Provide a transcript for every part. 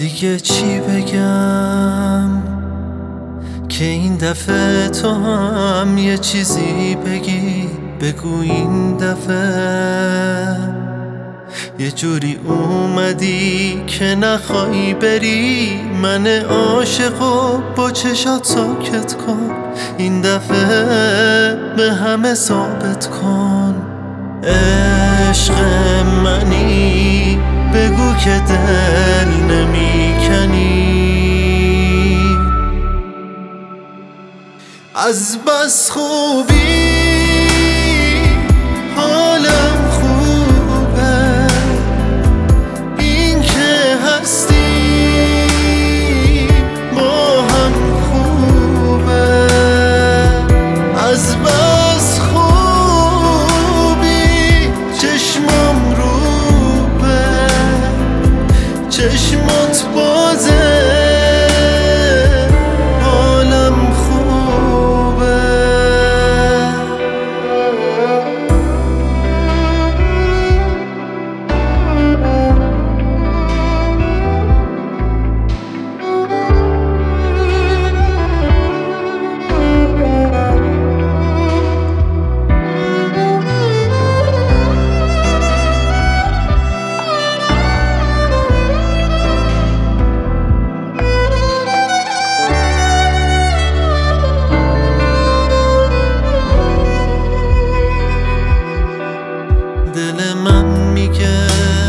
دیگه چی بگم که این دفعه تو هم یه چیزی بگی. بگو این دفعه یه جوری اومدی که نخوای بری. من عاشقو با چشات ساکت کن. این دفعه به همه ثابت کن عشق منی. بگو که دل نمیکنی. از بس خوبی حالم خوبه. این که هستی با هم خوبه. از بس خوبی چشمم روبه. چشمات بازه حالم خوبه. دل من میگه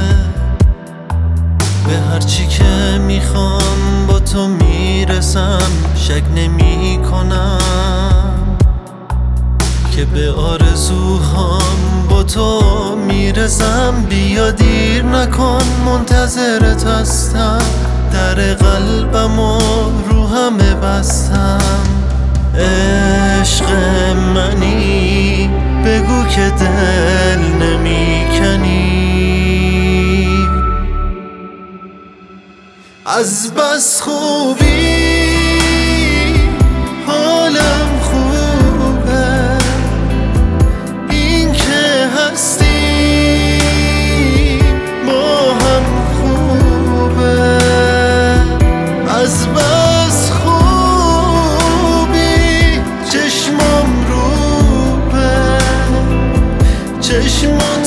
به هرچی که میخوام با تو میرسم. شک نمی کنم که به آرزوهام با تو میرسم. بیا دیر نکن منتظرت هستم. در قلبم و رو همه بستم. عشق منی بگو که دل نمیکنی. از بس خوبی حالم خوبه. این که هستی با هم خوبه. از بس خوبی چشمم روبه. چشمم